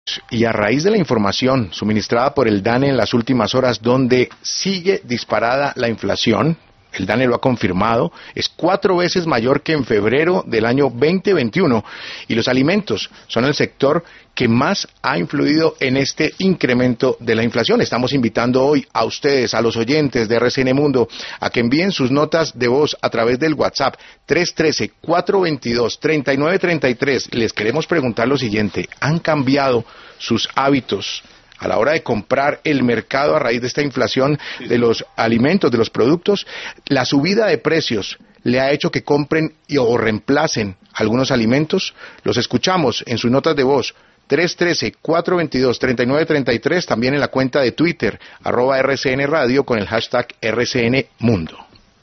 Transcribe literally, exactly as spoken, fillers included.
Y a raíz de la información suministrada por el DANE en las últimas horas, donde sigue disparada la inflación, el DANE lo ha confirmado, es cuatro veces mayor que en febrero del año veinte veintiuno, y los alimentos son el sector que más ha influido en este incremento de la inflación. Estamos invitando hoy a ustedes, a los oyentes de R C N Mundo, a que envíen sus notas de voz a través del WhatsApp tres uno tres, cuatro dos dos, tres nueve tres tres. Les queremos preguntar lo siguiente: ¿han cambiado sus hábitos a la hora de comprar el mercado a raíz de esta inflación de los alimentos, de los productos? ¿La subida de precios le ha hecho que compren y, o reemplacen algunos alimentos? Los escuchamos en sus notas de voz tres uno tres, cuatro dos dos, tres nueve tres tres, también en la cuenta de Twitter, arroba R C N Radio, con el hashtag R C N Mundo.